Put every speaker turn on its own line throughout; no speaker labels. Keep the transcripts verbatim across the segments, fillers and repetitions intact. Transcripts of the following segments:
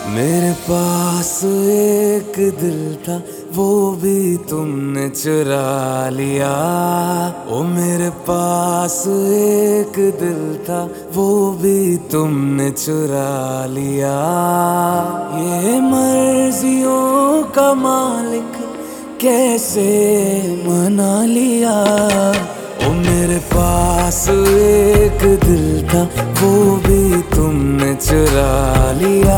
मेरे पास एक दिल था, वो भी तुमने चुरा लिया। ओ मेरे पास एक दिल था, वो भी तुमने चुरा लिया। ये मर्जियों का मालिक कैसे मना लिया। ओ मेरे पास एक दिल था, वो भी तुमने चुरा लिया।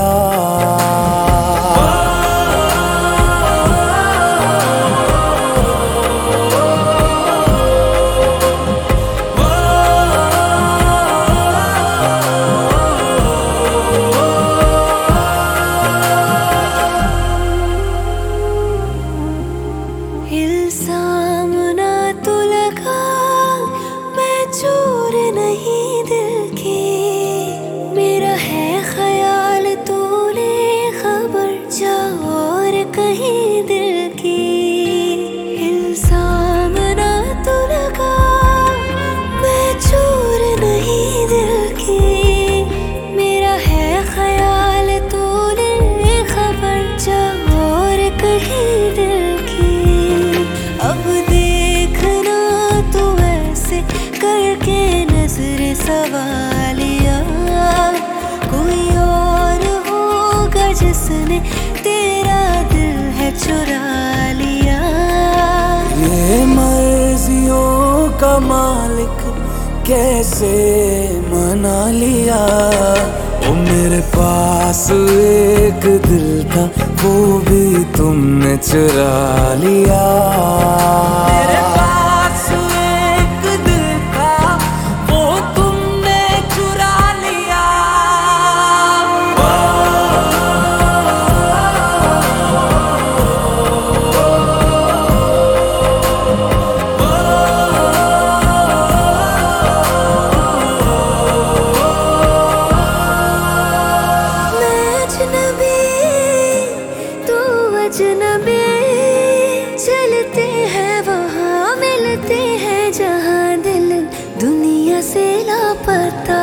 इल्जाम ना तो लगा, मैं चोर नहीं दिल की। मेरा है ख्याल तूने खबर जा और कहीं दिल की। इल्जाम ना तो लगा, मैं चोर नहीं दिल की। मेरा है ख्याल तूने खबर जा और कहीं दिल की। अब देखना तू ऐसे करके नजर सवालिया, कोई और होगा जिसने तेरा दिल है चुरा लिया।
ये मर्जियों का मालिक कैसे मना लिया। ओ मेरे पास एक दिल था, वो भी तुमने चुरा लिया। मेरे पास एक दिल था, वो तुमने चुरा लिया।
अजनबी चलते हैं वहाँ मिलते हैं जहाँ दिल दुनिया से लापता।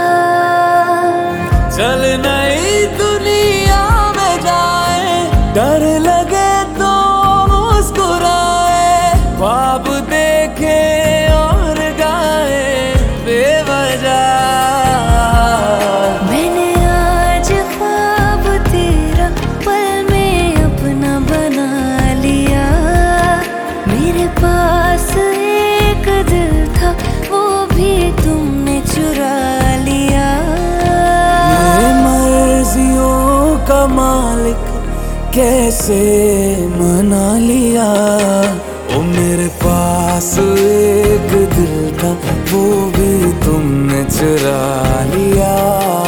चल नई दुनिया में जाए, डर लगे तो मुस्कुराए। ख्वाब देखे और गाए बेवजह।
मैंने आज ख्वाब तेरा पल में अपना बना लिया। मेरे पास एक दिल था, वो भी तुमने चुरा लिया।
ये मर्जियों का मालिक कैसे मना लिया। ओ मेरे पास एक दिल था, वो भी तुमने चुरा लिया।